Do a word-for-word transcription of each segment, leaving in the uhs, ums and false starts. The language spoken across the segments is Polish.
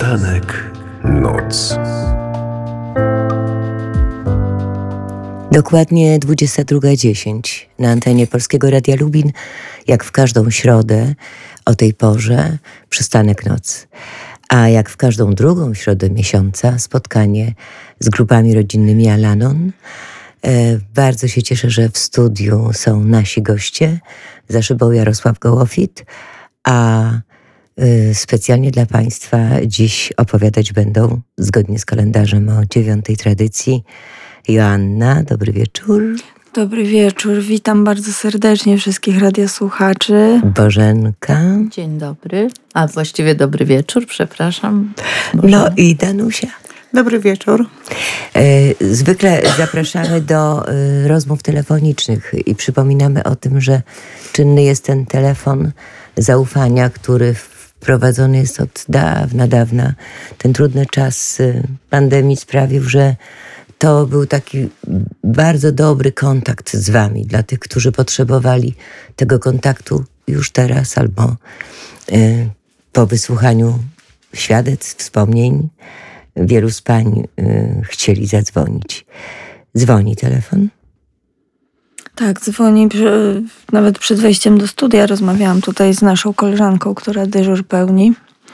Przystanek Noc. Dokładnie dwudziesta druga dziesięć na antenie Polskiego Radia Lubin, jak w każdą środę o tej porze, Przystanek Noc. A jak w każdą drugą środę miesiąca, spotkanie z grupami rodzinnymi Al-Anon. E, bardzo się cieszę, że w studiu są nasi goście. Za szybą Jarosław Gołofit, a y, specjalnie dla Państwa dziś opowiadać będą, zgodnie z kalendarzem o dziewiątej tradycji, Joanna. Dobry wieczór. Dobry wieczór, witam bardzo serdecznie wszystkich radiosłuchaczy. Bożenka. Dzień dobry, a właściwie dobry wieczór, przepraszam. Bożena. No i Danusia. Dobry wieczór. E, zwykle zapraszamy do e, rozmów telefonicznych i przypominamy o tym, że czynny jest ten telefon zaufania, który wprowadzony jest od dawna, dawna. Ten trudny czas e, pandemii sprawił, że to był taki bardzo dobry kontakt z wami, dla tych, którzy potrzebowali tego kontaktu już teraz albo y, po wysłuchaniu świadectw, wspomnień. Wielu z pań y, chcieli zadzwonić. Dzwoni telefon? Tak, dzwoni. Przy, nawet przed wejściem do studia rozmawiałam tutaj z naszą koleżanką, która dyżur pełni.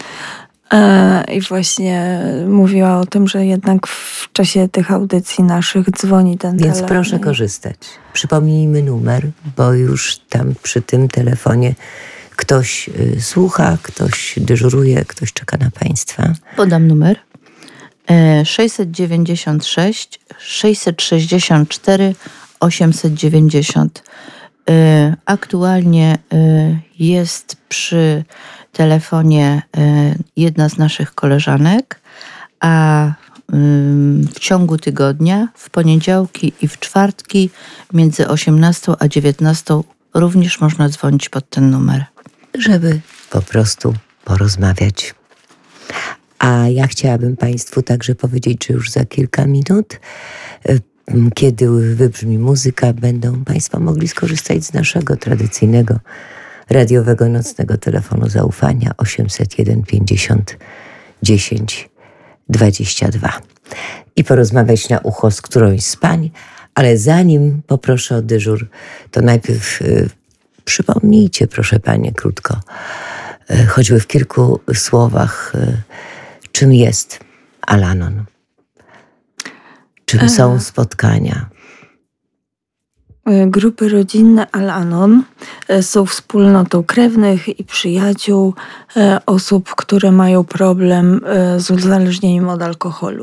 I właśnie mówiła o tym, że jednak w czasie tych audycji naszych dzwoni ten Więc telefon. proszę korzystać. Przypomnijmy numer, bo już tam przy tym telefonie ktoś y, słucha, ktoś dyżuruje, ktoś czeka na Państwa. Podam numer. E, sześćset dziewięćdziesiąt sześć sześćset sześćdziesiąt cztery osiemset dziewięćdziesiąt. E, aktualnie e, jest przy telefonie jedna z naszych koleżanek, a w ciągu tygodnia, w poniedziałki i w czwartki między osiemnastą a dziewiętnastą również można dzwonić pod ten numer. Żeby po prostu porozmawiać. A ja chciałabym Państwu także powiedzieć, że już za kilka minut, kiedy wybrzmi muzyka, będą Państwo mogli skorzystać z naszego tradycyjnego radiowego nocnego telefonu zaufania osiemset jeden pięćdziesiąt dziesięć dwadzieścia dwa i porozmawiać na ucho z którąś z pań, ale zanim poproszę o dyżur, to najpierw y, przypomnijcie, proszę panie, krótko, y, choćby w kilku słowach, y, czym jest Al-Anon, czym są spotkania. Grupy rodzinne Al-Anon są wspólnotą krewnych i przyjaciół osób, które mają problem z uzależnieniem od alkoholu.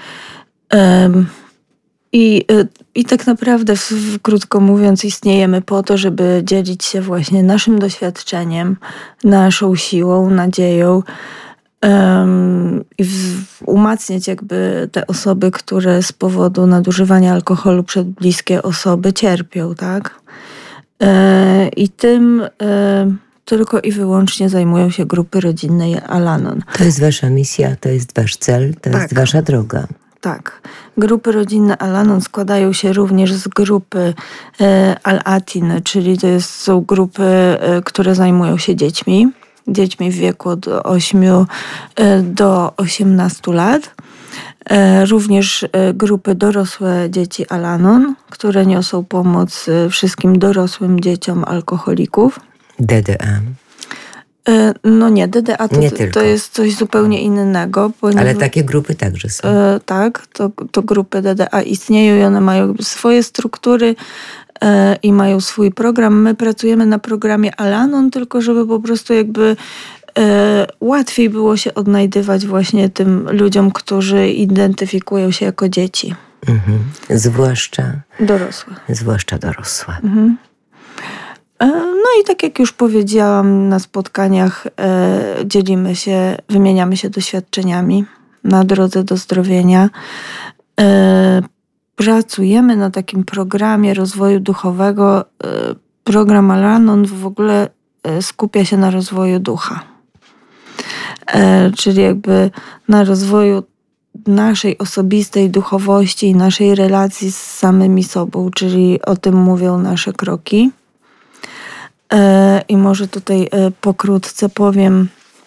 I, i tak naprawdę, krótko mówiąc, istniejemy po to, żeby dzielić się właśnie naszym doświadczeniem, naszą siłą, nadzieją, Um, i w, umacniać jakby te osoby, które z powodu nadużywania alkoholu przez bliskie osoby cierpią, tak? E, I tym e, tylko i wyłącznie zajmują się grupy rodzinne Al-Anon. To jest wasza misja, to jest wasz cel, to tak. jest wasza droga. Tak. Grupy rodzinne Al-Anon składają się również z grupy e, Al-Atin, czyli to jest, są grupy, e, które zajmują się dziećmi. dziećmi w wieku od ośmiu do osiemnastu lat. Również grupy dorosłe dzieci Al-Anon, które niosą pomoc wszystkim dorosłym dzieciom alkoholików. D D A. No nie, D D A to, nie to jest coś zupełnie innego. Ponieważ, ale takie grupy także są. Tak, to, to grupy D D A istnieją i one mają swoje struktury i mają swój program. My pracujemy na programie Al-Anon, tylko żeby po prostu jakby e, łatwiej było się odnajdywać właśnie tym ludziom, którzy identyfikują się jako dzieci. Mhm. Zwłaszcza dorosłe. Zwłaszcza dorosłe. Mhm. E, no i tak jak już powiedziałam, na spotkaniach e, dzielimy się, wymieniamy się doświadczeniami na drodze do zdrowienia. E, Pracujemy na takim programie rozwoju duchowego. Program Al-Anon w ogóle skupia się na rozwoju ducha. Czyli jakby na rozwoju naszej osobistej duchowości i naszej relacji z samymi sobą, czyli o tym mówią nasze kroki. I może tutaj pokrótce powiem,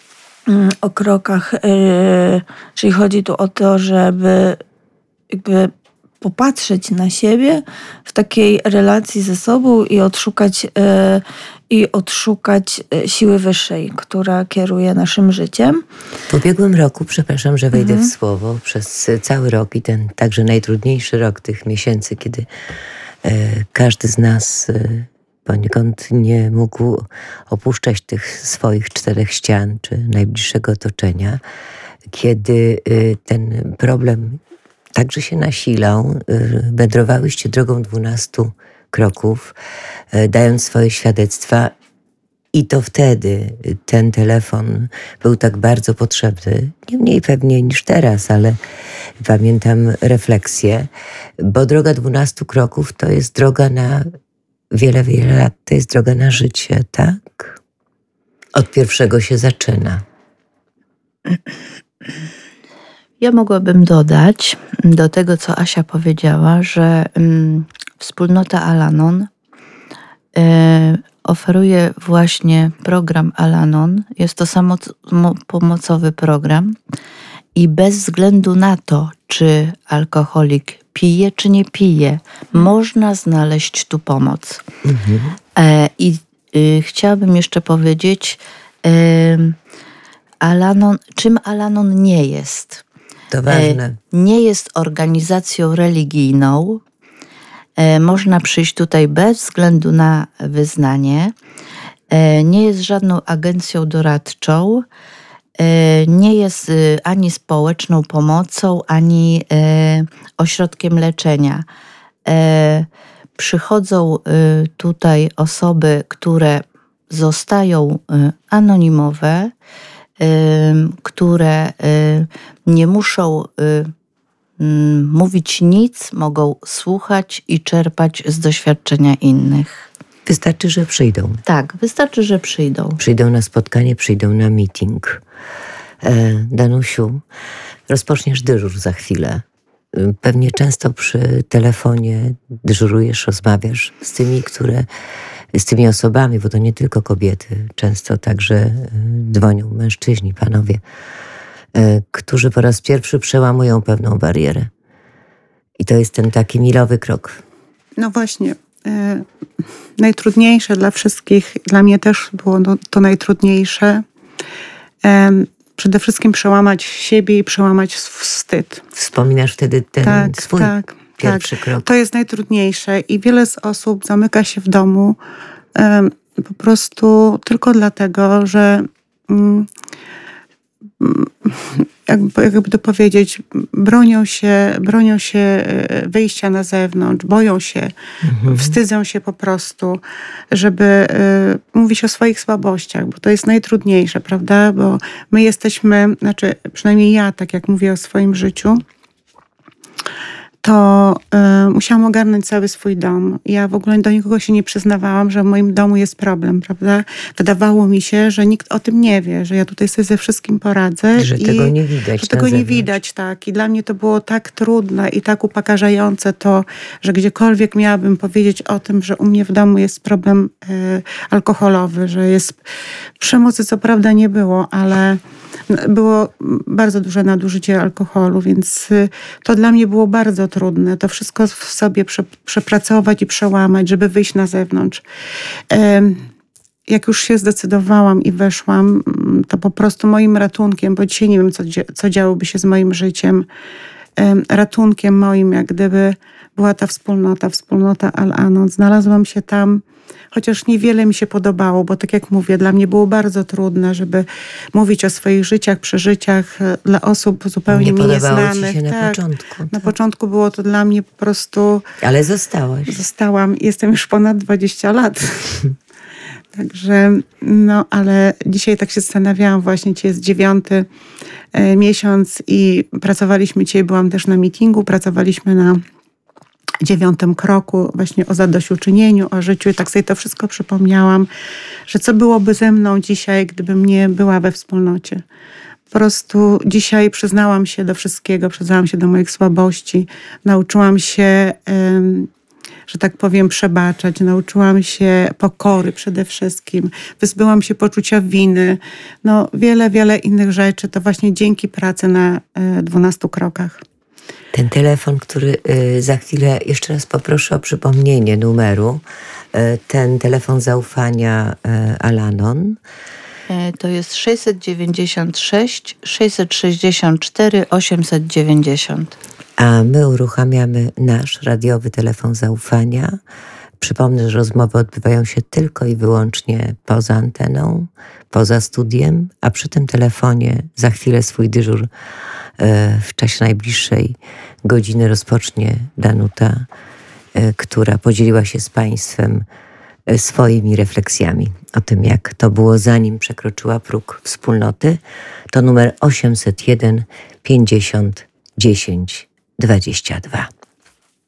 o krokach, czyli chodzi tu o to, żeby jakby popatrzeć na siebie w takiej relacji ze sobą i odszukać, i odszukać siły wyższej, która kieruje naszym życiem. W ubiegłym roku, przepraszam, że wejdę Mhm. w słowo, przez cały rok i ten także najtrudniejszy rok tych miesięcy, kiedy e, każdy z nas e, poniekąd nie mógł opuszczać tych swoich czterech ścian czy najbliższego otoczenia, kiedy e, ten problem także się nasilał, e, wędrowałyście drogą dwunastu kroków, e, dając swoje świadectwa. I to wtedy ten telefon był tak bardzo potrzebny, nie mniej pewnie niż teraz, ale pamiętam refleksję, bo droga dwunastu kroków to jest droga na wiele, wiele lat, to jest droga na życie, tak? Od pierwszego się zaczyna. Ja mogłabym dodać do tego, co Asia powiedziała, że mm, wspólnota Al-Anon y, oferuje właśnie program Al-Anon. Jest to samopomocowy program i bez względu na to, czy alkoholik pije, czy nie pije, można znaleźć tu pomoc. Mhm. E, I y, chciałabym jeszcze powiedzieć, y, Al-Anon, czym Al-Anon nie jest. To ważne. E, nie jest organizacją religijną. E, można przyjść tutaj bez względu na wyznanie. E, nie jest żadną agencją doradczą. E, nie jest e, ani społeczną pomocą, ani e, ośrodkiem leczenia. E, przychodzą e, tutaj osoby, które zostają e, anonimowe, e, które e, nie muszą e, mówić nic, mogą słuchać i czerpać z doświadczenia innych. Wystarczy, że przyjdą. Tak, wystarczy, że przyjdą. Przyjdą na spotkanie, przyjdą na meeting. E, Danusiu, rozpoczniesz dyżur za chwilę. E, Pewnie często przy telefonie dyżurujesz, rozmawiasz z tymi, które, z tymi osobami, bo to nie tylko kobiety, często także e, dzwonią mężczyźni, panowie, e, którzy po raz pierwszy przełamują pewną barierę. I to jest ten taki milowy krok. No właśnie. E, najtrudniejsze dla wszystkich, dla mnie też było no, to najtrudniejsze. E, przede wszystkim przełamać siebie i przełamać wstyd. Wspominasz wtedy ten Tak, swój tak, pierwszy tak. krok. To jest najtrudniejsze i wiele z osób zamyka się w domu e, po prostu tylko dlatego, że mm, jakby, jakby to powiedzieć, bronią się, bronią się wyjścia na zewnątrz, boją się, mhm. wstydzą się po prostu, żeby y, mówić o swoich słabościach, bo to jest najtrudniejsze, prawda? Bo my jesteśmy, znaczy przynajmniej ja, tak jak mówię o swoim życiu, to y, musiałam ogarnąć cały swój dom. Ja w ogóle do nikogo się nie przyznawałam, że w moim domu jest problem, prawda? Wydawało mi się, że nikt o tym nie wie, że ja tutaj sobie ze wszystkim poradzę. Że i tego nie widać Że tego na nie zewnątrz. widać, tak. I dla mnie to było tak trudne i tak upokarzające to, że gdziekolwiek miałabym powiedzieć o tym, że u mnie w domu jest problem y, alkoholowy, że jest przemocy, co prawda nie było, ale było bardzo duże nadużycie alkoholu, więc to dla mnie było bardzo trudne. To wszystko w sobie prze, przepracować i przełamać, żeby wyjść na zewnątrz. Jak już się zdecydowałam i weszłam, to po prostu moim ratunkiem, bo dzisiaj nie wiem, co, co działoby się z moim życiem, ratunkiem moim, jak gdyby była ta wspólnota, wspólnota Al-Anon. Znalazłam się tam, chociaż niewiele mi się podobało, bo tak jak mówię, dla mnie było bardzo trudne, żeby mówić o swoich życiach, przeżyciach dla osób zupełnie nie mi podobało nieznanych. ci się na tak, początku. Na tak. początku było to dla mnie po prostu... Ale zostałaś. Zostałam. Jestem już ponad dwadzieścia lat. Także, no, ale dzisiaj tak się zastanawiałam właśnie, dzisiaj jest dziewiąty e, miesiąc i pracowaliśmy, dzisiaj byłam też na meetingu, pracowaliśmy na dziewiątym kroku właśnie o zadośćuczynieniu, o życiu i tak sobie to wszystko przypomniałam, że co byłoby ze mną dzisiaj, gdybym nie była we wspólnocie. Po prostu dzisiaj przyznałam się do wszystkiego, przyznałam się do moich słabości, nauczyłam się um, że tak powiem, przebaczać. Nauczyłam się pokory przede wszystkim. Wyzbyłam się poczucia winy. No wiele, wiele innych rzeczy. To właśnie dzięki pracy na dwunastu krokach. Ten telefon, który y, za chwilę, jeszcze raz poproszę o przypomnienie numeru. Y, ten telefon zaufania y, Al-Anon. To jest sześćset dziewięćdziesiąt sześć, sześćset sześćdziesiąt cztery, osiemset dziewięćdziesiąt. A my uruchamiamy nasz radiowy telefon zaufania. Przypomnę, że rozmowy odbywają się tylko i wyłącznie poza anteną, poza studiem, a przy tym telefonie za chwilę swój dyżur w czasie najbliższej godziny rozpocznie Danuta, która podzieliła się z Państwem swoimi refleksjami o tym, jak to było, zanim przekroczyła próg wspólnoty. To numer osiemset jeden pięćdziesiąt dziesięć dwadzieścia dwa.